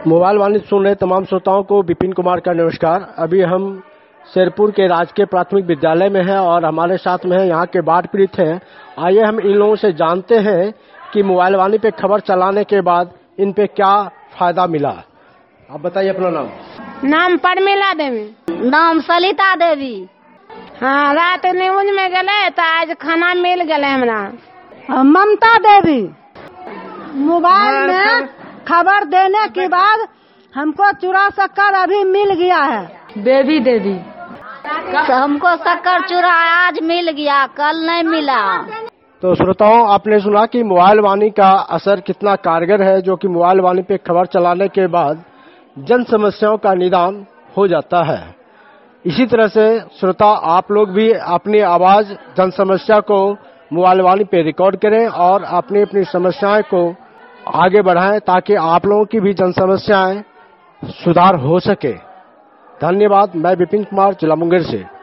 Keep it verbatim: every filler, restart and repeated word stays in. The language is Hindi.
मोबाइल वाणी सुन रहे तमाम श्रोताओं को विपिन कुमार का नमस्कार। अभी हम शेरपुर के राजकीय प्राथमिक विद्यालय में हैं और हमारे साथ में है यहाँ के बाढ़ पीड़ित हैं। आइए हम इन लोगों से जानते हैं कि मोबाइल वाणी पे खबर चलाने के बाद इन पे क्या फायदा मिला। आप बताइए अपना नाम। नाम परमिला देवी। नाम सलिता देवी। हाँ, रात न्यूज में गए तो आज खाना मिल गए हमरा। ममता देवी। मोबाइल में खबर देने के बाद हमको चूड़ा शक्कर अभी मिल गया है। बेबी देवी। हमको शक्कर चूड़ा आज मिल गया, कल नहीं मिला। तो श्रोताओं, आपने सुना कि मोबाइल वाणी का असर कितना कारगर है, जो कि मोबाइल वाणी पे खबर चलाने के बाद जन समस्याओं का निदान हो जाता है। इसी तरह से श्रोता, आप लोग भी अपनी आवाज जन समस्या को मोबाइल वाणी पे रिकॉर्ड करें और अपनी अपनी समस्याएं को आगे बढ़ाएं ताकि आप लोगों की भी जन समस्याएं सुधार हो सके। धन्यवाद। मैं विपिन कुमार, जिला मुंगेर से।